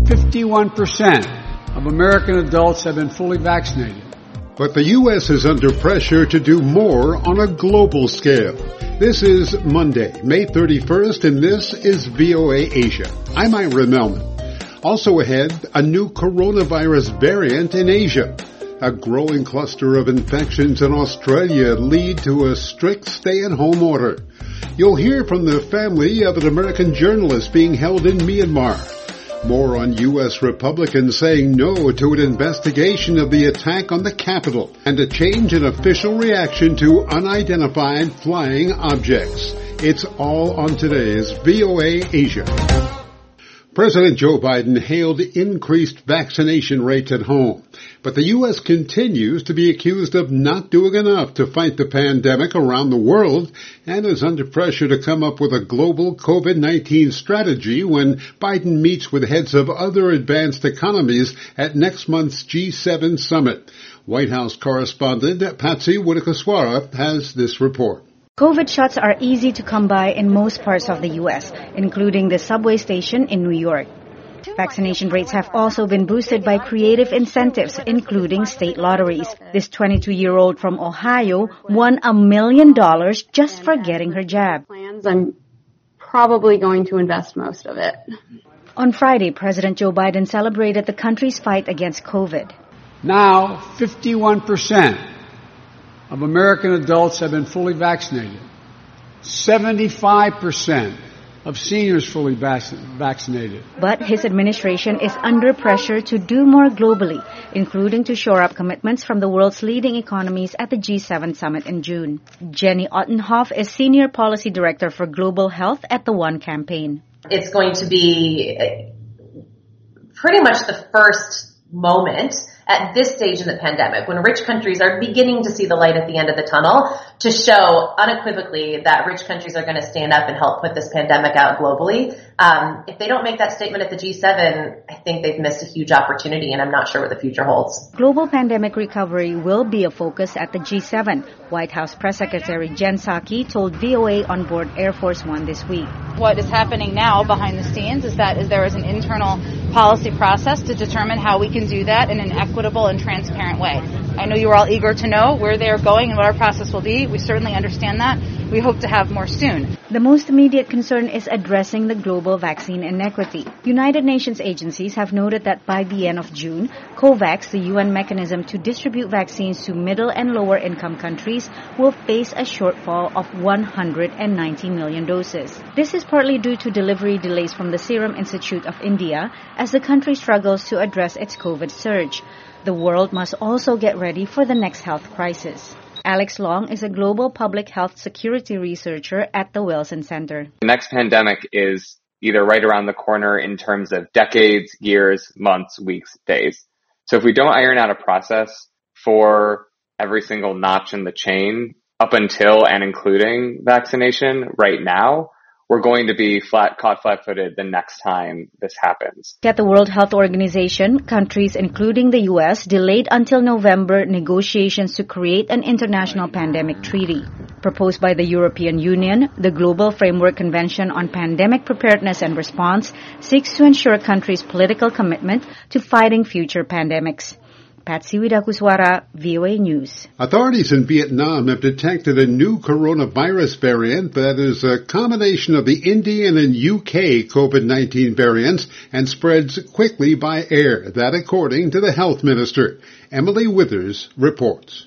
51% of American adults have been fully vaccinated. But the U.S. is under pressure to do more on a global scale. This is Monday, May 31st, and this is VOA Asia. I'm Ira Melman. Also ahead, a new coronavirus variant in Asia. A growing cluster of infections in Australia lead to a strict stay-at-home order. You'll hear from the family of an American journalist being held in Myanmar. More on U.S. Republicans saying no to an investigation of the attack on the Capitol, and a change in official reaction to unidentified flying objects. It's all on today's VOA Asia. President Joe Biden hailed increased vaccination rates at home, but the U.S. continues to be accused of not doing enough to fight the pandemic around the world and is under pressure to come up with a global COVID-19 strategy when Biden meets with heads of other advanced economies at next month's G7 summit. White House correspondent Patsy Widakuswara has this report. COVID shots are easy to come by in most parts of the U.S., including the subway station in New York. Vaccination rates have also been boosted by creative incentives, including state lotteries. This 22-year-old from Ohio won $1 million just for getting her jab. I'm probably going to invest most of it. On Friday, President Joe Biden celebrated the country's fight against COVID. Now, 51% of American adults have been fully vaccinated. 75% of seniors fully vaccinated. But his administration is under pressure to do more globally, including to shore up commitments from the world's leading economies at the G7 summit in June. Jenny Ottenhoff is Senior Policy Director for Global Health at the One campaign. It's going to be pretty much the first moment at this stage in the pandemic, when rich countries are beginning to see the light at the end of the tunnel, to show unequivocally that rich countries are going to stand up and help put this pandemic out globally. If they don't make that statement at the G7, I think they've missed a huge opportunity, and I'm not sure what the future holds. Global pandemic recovery will be a focus at the G7. White House Press Secretary Jen Psaki told VOA on board Air Force One this week. What is happening now behind the scenes is that there is an internal policy process to determine how we can do that in an equitable and transparent way. I know you're all eager to know where they are going and what our process will be. We certainly understand that. We hope to have more soon. The most immediate concern is addressing the global vaccine inequity. United Nations agencies have noted that by the end of June, COVAX, the UN mechanism to distribute vaccines to middle and lower income countries, will face a shortfall of 190 million doses. This is partly due to delivery delays from the Serum Institute of India as the country struggles to address its COVID surge. The world must also get ready for the next health crisis. Alex Long is a global public health security researcher at the Wilson Center. The next pandemic is either right around the corner in terms of decades, years, months, weeks, days. So if we don't iron out a process for every single notch in the chain up until and including vaccination right now, we're going to be caught flat-footed the next time this happens. At the World Health Organization, countries including the U.S. delayed until November negotiations to create an international pandemic treaty. Proposed by the European Union, the Global Framework Convention on Pandemic Preparedness and Response seeks to ensure countries' political commitment to fighting future pandemics. Patsy Widakuswara, VOA News. Authorities in Vietnam have detected a new coronavirus variant that is a combination of the Indian and UK COVID-19 variants and spreads quickly by air. That according to the health minister. Emily Withers reports.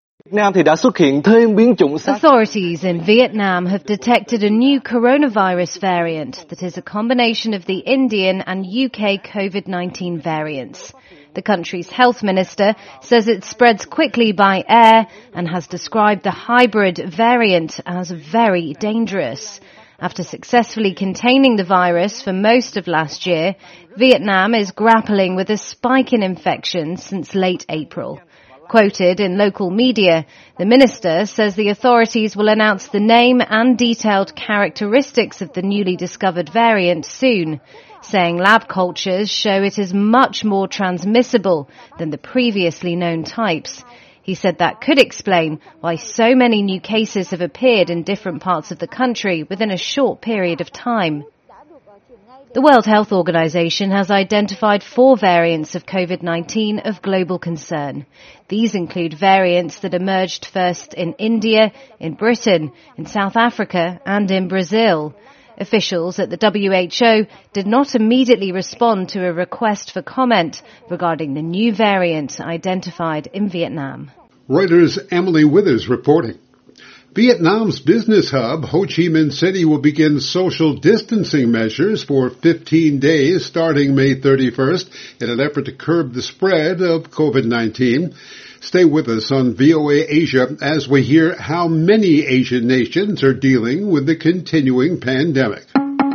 Authorities in Vietnam have detected a new coronavirus variant that is a combination of the Indian and UK COVID-19 variants. The country's health minister says it spreads quickly by air and has described the hybrid variant as very dangerous. After successfully containing the virus for most of last year, Vietnam is grappling with a spike in infections since late April. Quoted in local media, the minister says the authorities will announce the name and detailed characteristics of the newly discovered variant soon, saying lab cultures show it is much more transmissible than the previously known types. He said that could explain why so many new cases have appeared in different parts of the country within a short period of time. The World Health Organization has identified 4 variants of COVID-19 of global concern. These include variants that emerged first in India, in Britain, in South Africa, and in Brazil. Officials at the WHO did not immediately respond to a request for comment regarding the new variant identified in Vietnam. Reuters' Emily Withers reporting. Vietnam's business hub, Ho Chi Minh City, will begin social distancing measures for 15 days starting May 31st in an effort to curb the spread of COVID-19. Stay with us on VOA Asia as we hear how many Asian nations are dealing with the continuing pandemic.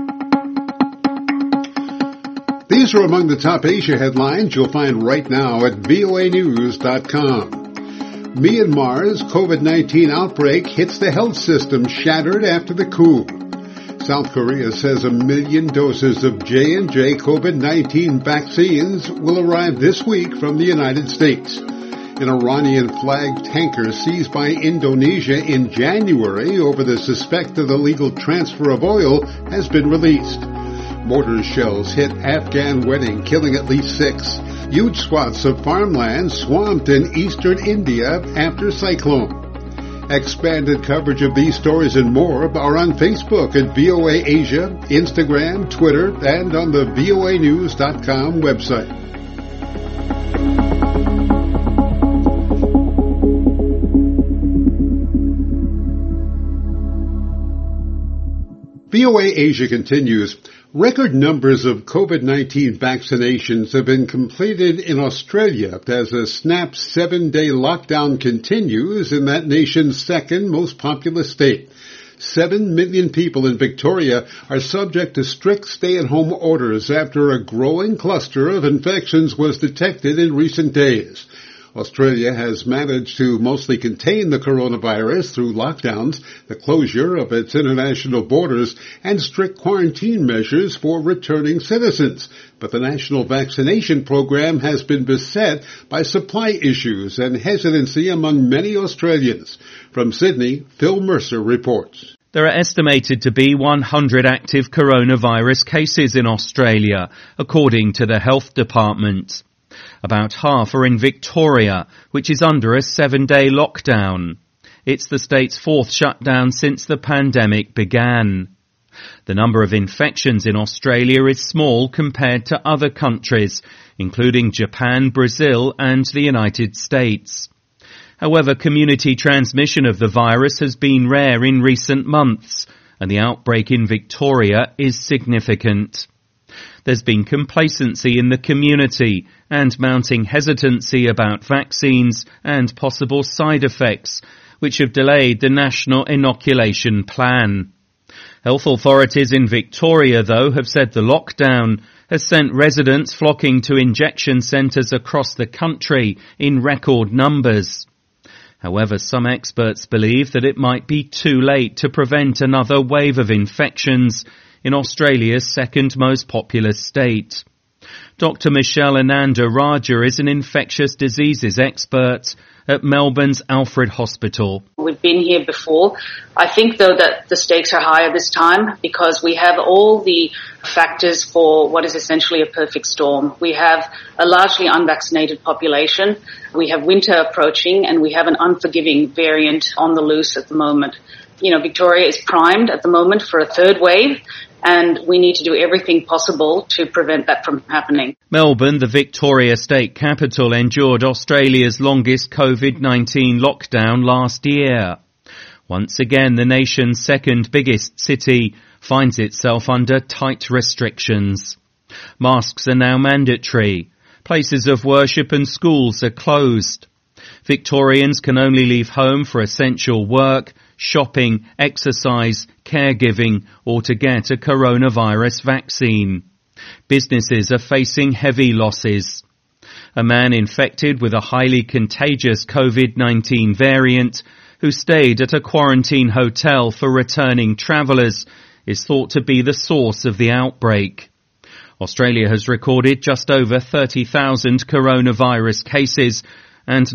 These are among the top Asia headlines you'll find right now at voanews.com. Myanmar's COVID-19 outbreak hits the health system shattered after the coup. South Korea says 1 million doses of J&J COVID-19 vaccines will arrive this week from the United States. An Iranian-flagged tanker seized by Indonesia in January over the suspected illegal transfer of oil has been released. Mortar shells hit Afghan wedding, killing at least 6. Huge swaths of farmland swamped in eastern India after cyclone. Expanded coverage of these stories and more are on Facebook at VOA Asia, Instagram, Twitter, and on the voanews.com website. VOA Asia continues. Record numbers of COVID-19 vaccinations have been completed in Australia as a snap 7-day lockdown continues in that nation's second most populous state. 7 million people in Victoria are subject to strict stay-at-home orders after a growing cluster of infections was detected in recent days. Australia has managed to mostly contain the coronavirus through lockdowns, the closure of its international borders, and strict quarantine measures for returning citizens. But the national vaccination program has been beset by supply issues and hesitancy among many Australians. From Sydney, Phil Mercer reports. There are estimated to be 100 active coronavirus cases in Australia, according to the Health Department. About half are in Victoria, which is under a 7-day lockdown. It's the state's 4th shutdown since the pandemic began. The number of infections in Australia is small compared to other countries, including Japan, Brazil, and the United States. However, community transmission of the virus has been rare in recent months, and the outbreak in Victoria is significant. There's been complacency in the community and mounting hesitancy about vaccines and possible side effects, which have delayed the national inoculation plan. Health authorities in Victoria, though, have said the lockdown has sent residents flocking to injection centres across the country in record numbers. However, some experts believe that it might be too late to prevent another wave of infections in Australia's second most populous state. Dr. Michelle Ananda Raja is an infectious diseases expert at Melbourne's Alfred Hospital. We've been here before. I think, though, that the stakes are higher this time because we have all the factors for what is essentially a perfect storm. We have a largely unvaccinated population. We have winter approaching, and we have an unforgiving variant on the loose at the moment. You know, Victoria is primed at the moment for a third wave, and we need to do everything possible to prevent that from happening. Melbourne, the Victoria state capital, endured Australia's longest COVID-19 lockdown last year. Once again, the nation's second biggest city finds itself under tight restrictions. Masks are now mandatory. Places of worship and schools are closed. Victorians can only leave home for essential work, shopping, exercise, caregiving, or to get a coronavirus vaccine. Businesses are facing heavy losses. A man infected with a highly contagious COVID-19 variant who stayed at a quarantine hotel for returning travellers is thought to be the source of the outbreak. Australia has recorded just over 30,000 coronavirus cases and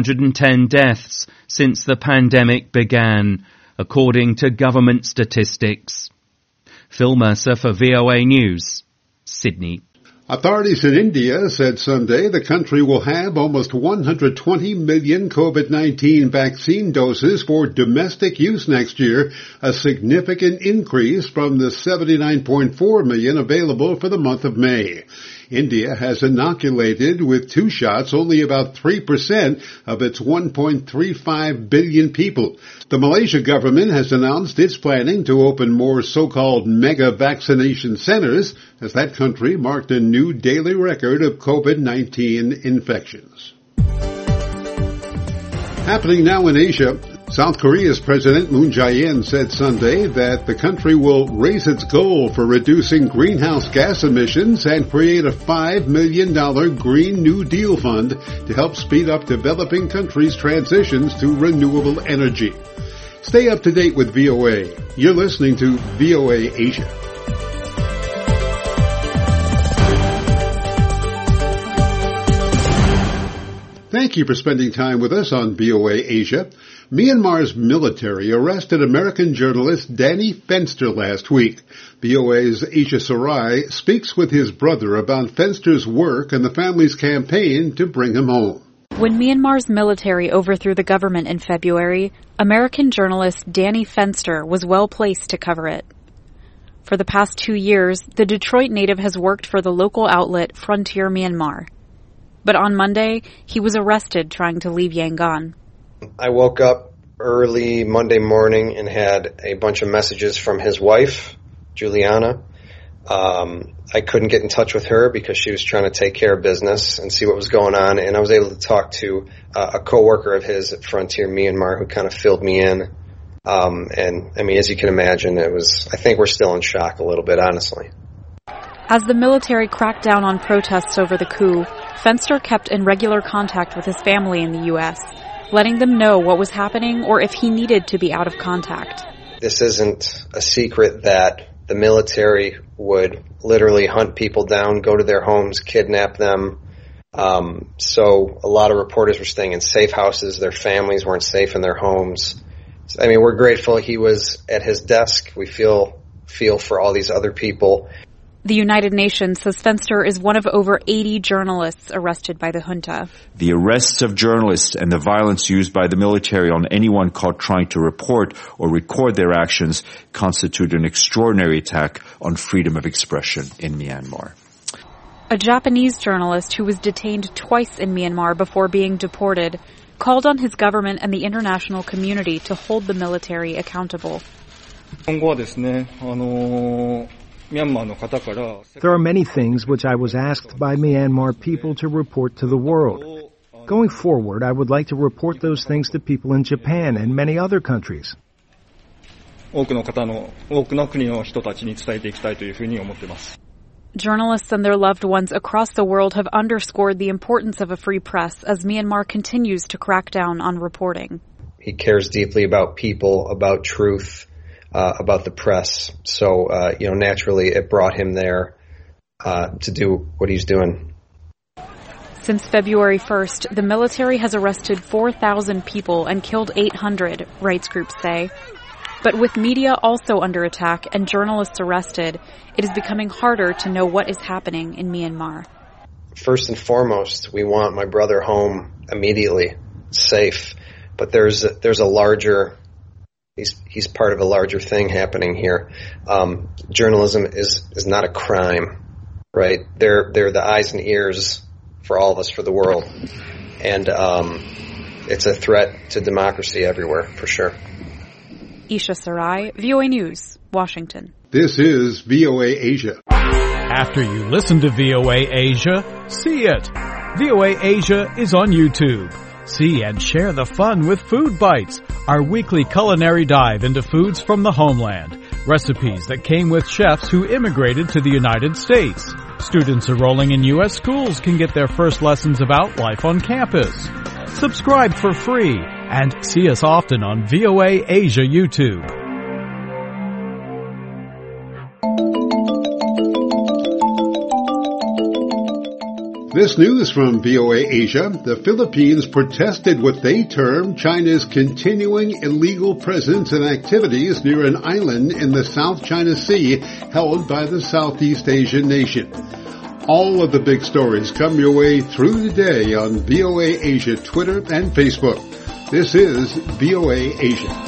910 deaths since the pandemic began, according to government statistics. Phil Mercer for VOA News, Sydney. Authorities in India said Sunday the country will have almost 120 million COVID-19 vaccine doses for domestic use next year, a significant increase from the 79.4 million available for the month of May. India has inoculated with 2 shots only about 3% of its 1.35 billion people. The Malaysia government has announced it's planning to open more so-called mega vaccination centers as that country marked a new daily record of COVID-19 infections. Happening now in Asia, South Korea's President Moon Jae-in said Sunday that the country will raise its goal for reducing greenhouse gas emissions and create a $5 million Green New Deal fund to help speed up developing countries' transitions to renewable energy. Stay up to date with VOA. You're listening to VOA Asia. Thank you for spending time with us on VOA Asia. Myanmar's military arrested American journalist Danny Fenster last week. VOA's Isha Sarai speaks with his brother about Fenster's work and the family's campaign to bring him home. When Myanmar's military overthrew the government in February, American journalist Danny Fenster was well placed to cover it. For the past 2 years, the Detroit native has worked for the local outlet Frontier Myanmar. But on Monday, he was arrested trying to leave Yangon. I woke up early Monday morning and had a bunch of messages from his wife, Juliana. I couldn't get in touch with her because she was trying to take care of business and see what was going on. And I was able to talk to a coworker of his at Frontier Myanmar who kind of filled me in. And I mean, as you can imagine, I think we're still in shock a little bit, honestly. As the military cracked down on protests over the coup, Fenster kept in regular contact with his family in the U.S., letting them know what was happening or if he needed to be out of contact. This isn't a secret that the military would literally hunt people down, go to their homes, kidnap them. So a lot of reporters were staying in safe houses. Their families weren't safe in their homes. I mean, we're grateful he was at his desk. We feel for all these other people. The United Nations says Fenster is one of over 80 journalists arrested by the junta. The arrests of journalists and the violence used by the military on anyone caught trying to report or record their actions constitute an extraordinary attack on freedom of expression in Myanmar. A Japanese journalist who was detained twice in Myanmar before being deported called on his government and the international community to hold the military accountable. There are many things which I was asked by Myanmar people to report to the world. Going forward, I would like to report those things to people in Japan and many other countries. Journalists and their loved ones across the world have underscored the importance of a free press as Myanmar continues to crack down on reporting. He cares deeply about people, about truth, about the press. So, naturally it brought him there to do what he's doing. Since February 1st, the military has arrested 4,000 people and killed 800, rights groups say. But with media also under attack and journalists arrested, it is becoming harder to know what is happening in Myanmar. First and foremost, we want my brother home immediately, safe. But there's a larger... He's part of a larger thing happening here. Journalism is not a crime, right? They're the eyes and ears for all of us, for the world. And it's a threat to democracy everywhere, for sure. Isha Sarai, VOA News, Washington. This is VOA Asia. After you listen to VOA Asia, see it. VOA Asia is on YouTube. See and share the fun with Food Bites, our weekly culinary dive into foods from the homeland. Recipes that came with chefs who immigrated to the United States. Students enrolling in U.S. schools can get their first lessons about life on campus. Subscribe for free and see us often on VOA Asia YouTube. This news from VOA Asia. The Philippines protested what they term China's continuing illegal presence and activities near an island in the South China Sea held by the Southeast Asian nation. All of the big stories come your way through the day on VOA Asia Twitter and Facebook. This is VOA Asia.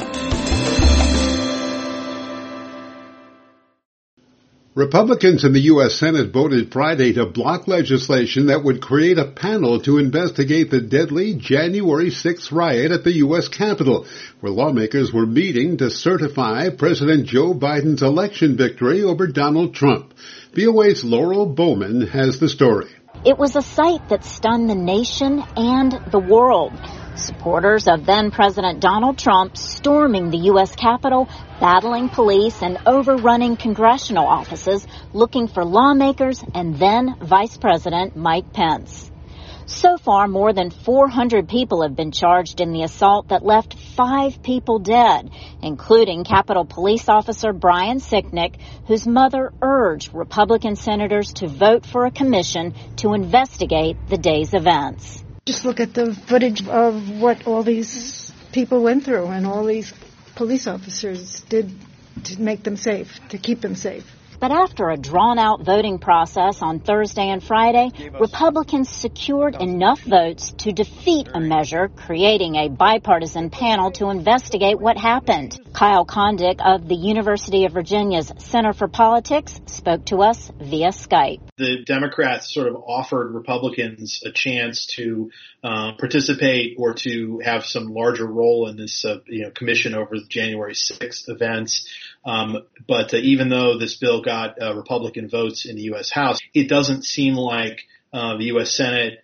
Republicans in the U.S. Senate voted Friday to block legislation that would create a panel to investigate the deadly January 6th riot at the U.S. Capitol, where lawmakers were meeting to certify President Joe Biden's election victory over Donald Trump. VOA's Laurel Bowman has the story. It was a sight that stunned the nation and the world. Supporters of then-President Donald Trump storming the U.S. Capitol, battling police, and overrunning congressional offices, looking for lawmakers and then Vice President Mike Pence. So far, more than 400 people have been charged in the assault that left 5 people dead, including Capitol Police Officer Brian Sicknick, whose mother urged Republican senators to vote for a commission to investigate the day's events. Just look at the footage of what all these people went through and all these police officers did to make them safe, to keep them safe. But after a drawn-out voting process on Thursday and Friday, Republicans secured enough votes to defeat a measure, creating a bipartisan panel to investigate what happened. Kyle Kondik of the University of Virginia's Center for Politics spoke to us via Skype. The Democrats sort of offered Republicans a chance to participate or to have some larger role in this commission over the January 6th events. But even though this bill got Republican votes in the U.S. House, it doesn't seem like the U.S. Senate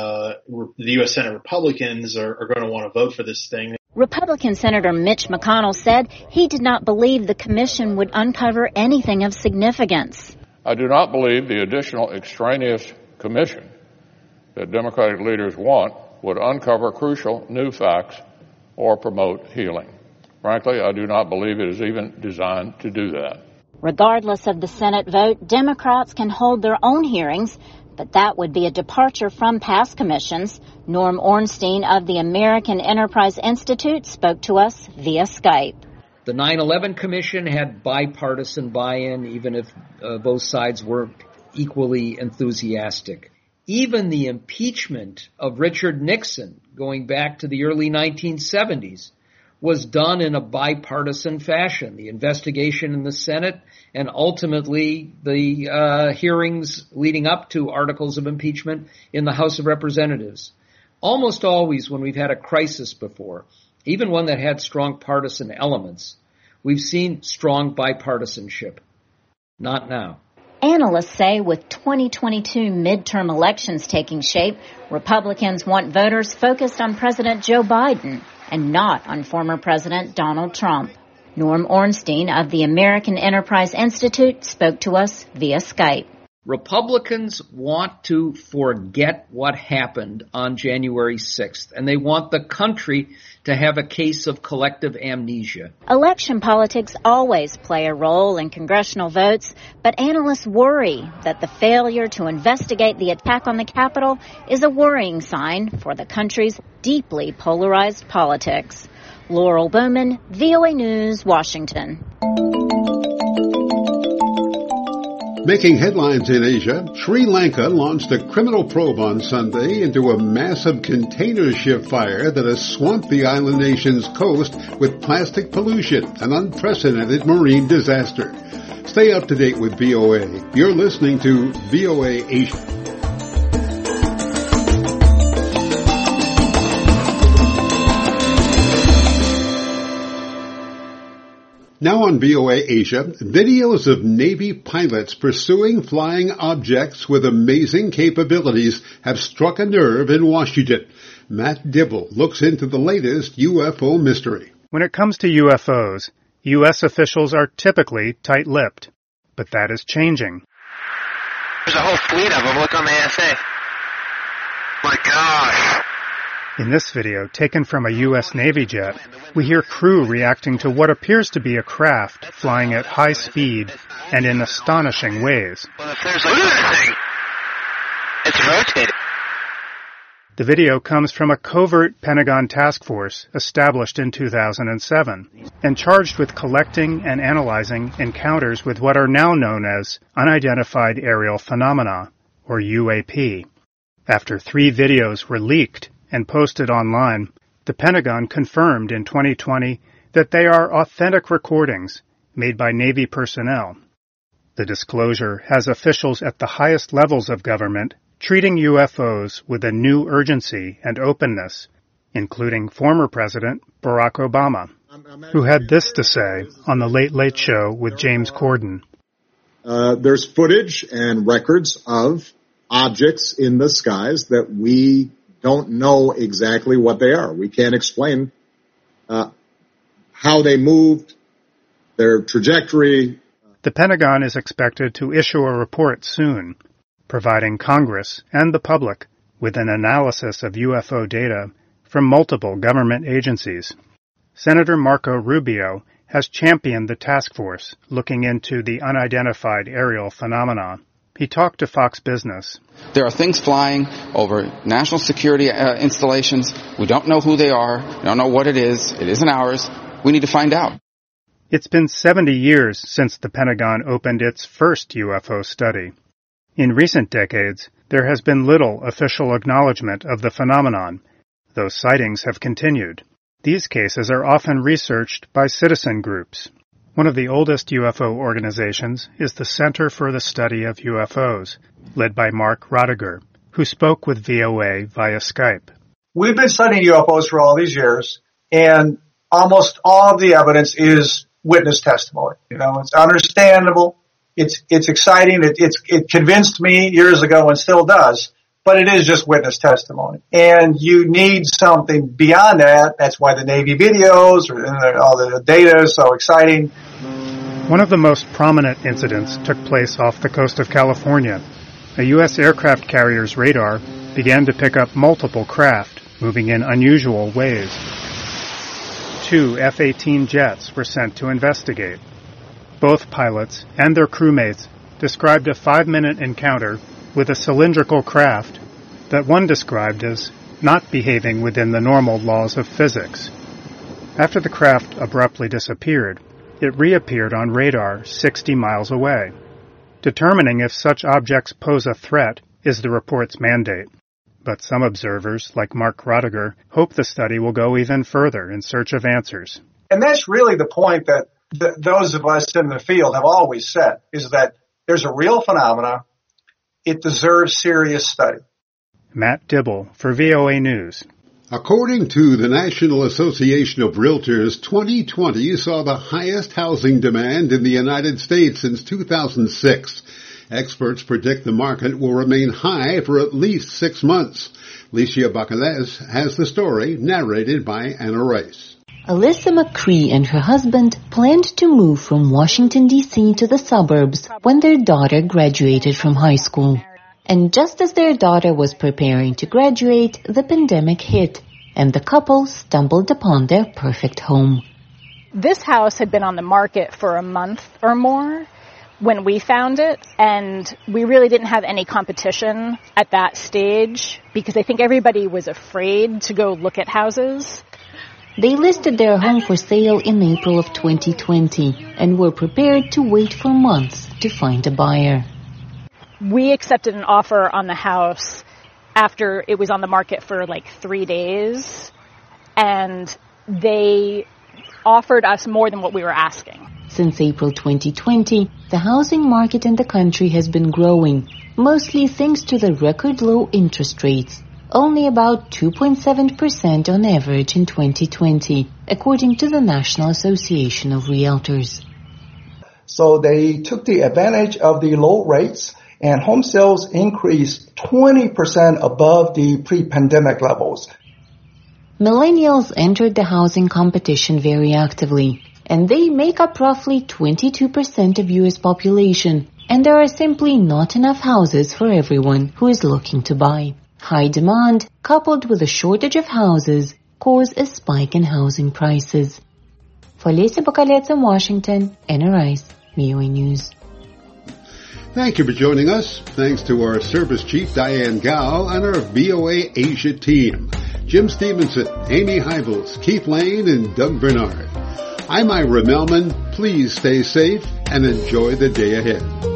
Republicans are going to want to vote for this thing. Republican Senator Mitch McConnell said he did not believe the commission would uncover anything of significance. I do not believe the additional extraneous commission that Democratic leaders want would uncover crucial new facts or promote healing. Frankly, I do not believe it is even designed to do that. Regardless of the Senate vote, Democrats can hold their own hearings, but that would be a departure from past commissions. Norm Ornstein of the American Enterprise Institute spoke to us via Skype. The 9/11 Commission had bipartisan buy-in, even if both sides weren't equally enthusiastic. Even the impeachment of Richard Nixon, going back to the early 1970s, was done in a bipartisan fashion. The investigation in the Senate and ultimately the hearings leading up to articles of impeachment in the House of Representatives. Almost always when we've had a crisis before, even one that had strong partisan elements, we've seen strong bipartisanship. Not now. Analysts say with 2022 midterm elections taking shape, Republicans want voters focused on President Joe Biden and not on former President Donald Trump. Norm Ornstein of the American Enterprise Institute spoke to us via Skype. Republicans want to forget what happened on January 6th, and they want the country to have a case of collective amnesia. Election politics always play a role in congressional votes, but analysts worry that the failure to investigate the attack on the Capitol is a worrying sign for the country's deeply polarized politics. Laurel Bowman, VOA News, Washington. Making headlines in Asia, Sri Lanka launched a criminal probe on Sunday into a massive container ship fire that has swamped the island nation's coast with plastic pollution, an unprecedented marine disaster. Stay up to date with VOA. You're listening to VOA Asia. Now on VOA Asia, videos of Navy pilots pursuing flying objects with amazing capabilities have struck a nerve in Washington. Matt Dibble looks into the latest UFO mystery. When it comes to UFOs, U.S. officials are typically tight-lipped. But that is changing. There's a whole fleet of them. Look on the ASA. My gosh. In this video, taken from a U.S. Navy jet, we hear crew reacting to what appears to be a craft flying at high speed and in astonishing ways. Well, if there's look at that thing. It's rotating. The video comes from a covert Pentagon task force established in 2007 and charged with collecting and analyzing encounters with what are now known as unidentified aerial phenomena, or UAP. After 3 videos were leaked and posted online, the Pentagon confirmed in 2020 that they are authentic recordings made by Navy personnel. The disclosure has officials at the highest levels of government treating UFOs with a new urgency and openness, including former President Barack Obama, who had this to say on The Late Late Show with James Corden. There's footage and records of objects in the skies that we don't know exactly what they are. We can't explain how they moved, their trajectory. The Pentagon is expected to issue a report soon, providing Congress and the public with an analysis of UFO data from multiple government agencies. Senator Marco Rubio has championed the task force looking into the unidentified aerial phenomena. He talked to Fox Business. There are things flying over national security installations. We don't know who they are. We don't know what it is. It isn't ours. We need to find out. It's been 70 years since the Pentagon opened its first UFO study. In recent decades, there has been little official acknowledgement of the phenomenon, though sightings have continued. These cases are often researched by citizen groups. One of the oldest UFO organizations is the Center for the Study of UFOs, led by Mark Roediger, who spoke with VOA via Skype. We've been studying UFOs for all these years, and almost all of the evidence is witness testimony. You know, it's understandable. It's exciting. It convinced me years ago and still does, but it is just witness testimony. And you need something beyond that. That's why the Navy videos and all the data is so exciting. One of the most prominent incidents took place off the coast of California. A U.S. aircraft carrier's radar began to pick up multiple craft moving in unusual ways. 2 F-18 jets were sent to investigate. Both pilots and their crewmates described a 5-minute encounter with a cylindrical craft that one described as not behaving within the normal laws of physics. After the craft abruptly disappeared, it reappeared on radar 60 miles away. Determining if such objects pose a threat is the report's mandate. But some observers, like Mark Roediger, hope the study will go even further in search of answers. And that's really the point that those of us in the field have always said, is that there's a real phenomena. It deserves serious study. Matt Dibble for VOA News. According to the National Association of Realtors, 2020 saw the highest housing demand in the United States since 2006. Experts predict the market will remain high for at least 6 months. Licia Bacalez has the story narrated by Anna Rice. Alyssa McCree and her husband planned to move from Washington, D.C. to the suburbs when their daughter graduated from high school. And just as their daughter was preparing to graduate, the pandemic hit, and the couple stumbled upon their perfect home. This house had been on the market for a month or more when we found it, and we really didn't have any competition at that stage because I think everybody was afraid to go look at houses. They listed their home for sale in April of 2020 and were prepared to wait for months to find a buyer. We accepted an offer on the house after it was on the market for like 3 days, and they offered us more than what we were asking. Since April 2020, the housing market in the country has been growing, mostly thanks to the record low interest rates. Only about 2.7% on average in 2020, according to the National Association of Realtors. So they took the advantage of the low rates, and home sales increased 20% above the pre-pandemic levels. Millennials entered the housing competition very actively, and they make up roughly 22% of U.S. population, and there are simply not enough houses for everyone who is looking to buy. High demand, coupled with a shortage of houses, cause a spike in housing prices. For Licia Bacalez in Washington, Anna Rice, VOA News. Thank you for joining us. Thanks to our Service Chief Diane Gao and our VOA Asia team, Jim Stevenson, Amy Heibels, Keith Lane, and Doug Bernard. I'm Ira Melman. Please stay safe and enjoy the day ahead.